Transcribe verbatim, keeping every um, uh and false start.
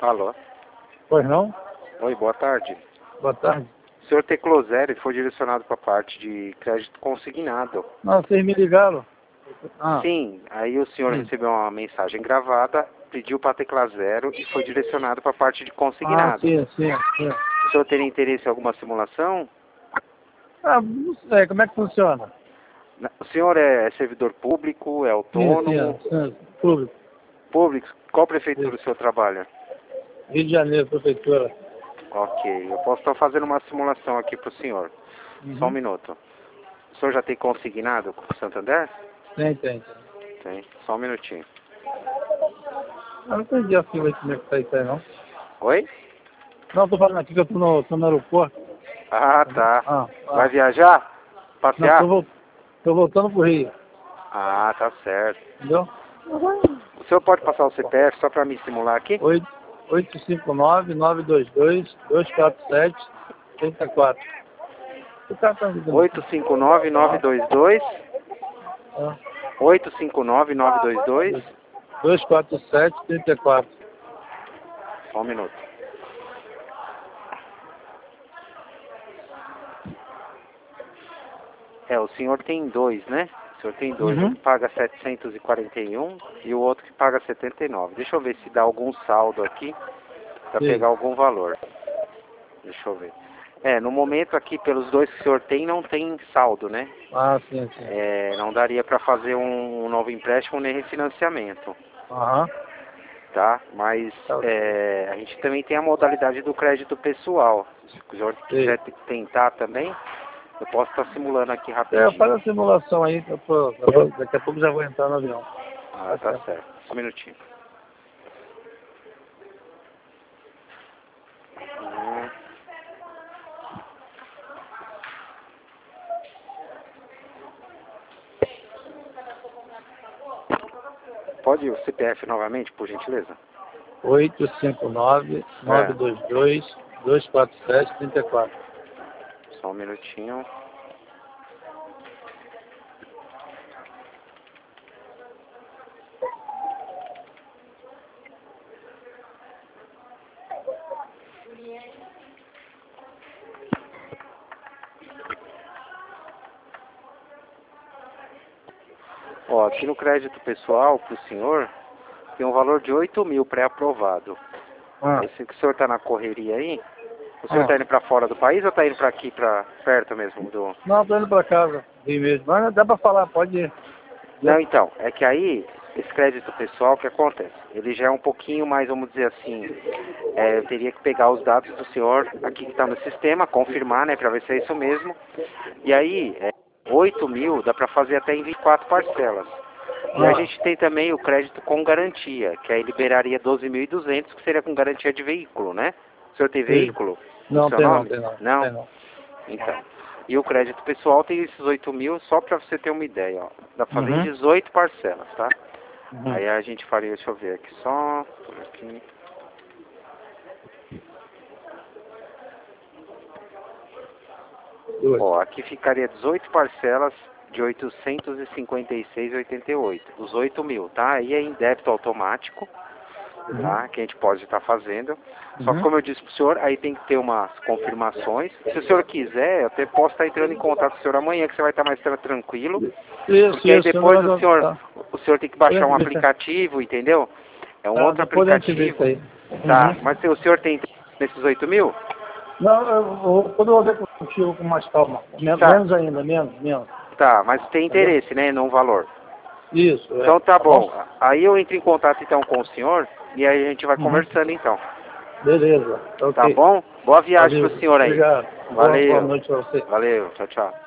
Alô? Pois não? Oi, boa tarde. Boa tarde. O senhor Tecloseri foi direcionado para a parte de crédito consignado. Não, vocês me ligaram? Ah, Sim, aí o senhor sim. recebeu uma mensagem gravada, pediu para a tecla zero e foi direcionado para a parte de Ah, consignado. sim, sim, sim. O senhor teria interesse em alguma simulação? Ah, não sei, como é que funciona? O senhor é servidor público, é Sim, sim, autônomo? sim, público. Público? Qual prefeitura Sim. o senhor trabalha? Rio de Janeiro, prefeitura. Ok, eu posso estar fazendo uma simulação aqui para o senhor. Só um Uhum. minuto. O senhor já tem consignado com o Santander? Tem, tem, tem. Tem. Só um minutinho. Eu não entendi a fila aí, como é que tá isso aí, não. Oi? Não, tô falando aqui que eu tô no, tô no aeroporto. Ah, tá. Ah, Vai ah. viajar? Não, tô, Passear? vol tô voltando pro Rio, Ah, tá certo. entendeu? O senhor pode passar o C P F só para me simular aqui? oito cinco nove, nove dois dois, dois quatro sete, três quatro. O cara tá me dando oito cinco nove, nove dois dois. ah, oito cinco nove, nove dois dois. dois quatro sete, três quatro. Só um minuto. É, o senhor tem dois, né? O senhor tem dois. Um Uhum. que paga setecentos e quarenta e um e o outro que paga setenta e nove. Deixa eu ver se dá algum saldo aqui para Sim. pegar algum valor. Deixa eu ver. É, no momento aqui, pelos dois que o senhor tem, não tem saldo, né? Ah, sim, sim. É, não daria para fazer um, um novo empréstimo nem refinanciamento, Aham. tá? Mas Tá ok. é, a gente também tem a modalidade do crédito pessoal. Se o senhor quiser Sim. tentar também, eu posso estar simulando aqui É, rapidinho. faz a simulação aí, que eu tô, eu- daqui a pouco já vou entrar no avião. Ah, tá certo. Só um minutinho. Hum. Pode o C P F novamente, por gentileza? oito cinco nove, nove É, dois dois, dois quatro sete, três quatro. só um minutinho. Ó, aqui no crédito pessoal, para o senhor, tem um valor de oito mil pré-aprovado. Ah, Aí, se o senhor está na correria aí, o senhor ah. está indo para fora do país ou está indo para aqui, para perto mesmo do... Não, tô indo pra casa, Rio mesmo. Mas dá pra falar, pode ir. Não, então, é que aí, esse crédito pessoal, o que acontece? Ele já é um pouquinho mais, vamos dizer assim, é, eu teria que pegar os dados do senhor aqui que está no sistema, confirmar, né, para ver se é isso mesmo. E aí, é, oito mil dá para fazer até em vinte e quatro parcelas. E a Ah, gente tem também o crédito com garantia, que aí liberaria doze mil e duzentos, que seria com garantia de veículo, né? O senhor tem sim. veículo no Não, seu tem não, nome? tem não. Não? Tem não. Então. E o crédito pessoal tem esses oito mil, só para você ter uma ideia, ó. Dá para fazer em Uhum. dezoito parcelas, tá? Uhum. Aí a gente faria, deixa eu ver aqui só, por aqui. Duas. Ó, aqui ficaria dezoito parcelas de oitocentos e cinquenta e seis reais e oitenta e oito. Os oito mil, tá? Aí é em débito automático, tá? Que a gente pode estar fazendo. Só que Uhum. como eu disse pro senhor, aí tem que ter umas confirmações. Se o senhor quiser, eu até posso estar entrando em contato com o senhor amanhã, que você vai estar mais tra- tranquilo. Isso, Porque aí isso. depois Não, o não, senhor, tá. o senhor tem que Depois a baixar um gente vê isso aí. aplicativo, entendeu? É um Tá, outro depois a gente vê isso aplicativo. aí. Tá, Uhum. mas se o senhor tem nesses oito mil? Não, eu vou, quando eu vou ver contigo com mais calma. Men- Tá, Menos ainda, menos, menos. tá, mas tem Entendeu? interesse, né, no valor. Isso, é. Então tá Tá bom? bom. Aí eu entro em contato então com o senhor e aí a gente vai Uhum. conversando então. Beleza, Tá ok. bom? Boa viagem Valeu, pro senhor aí. obrigado. Boa, boa Valeu. noite pra você. Valeu. Tchau, tchau.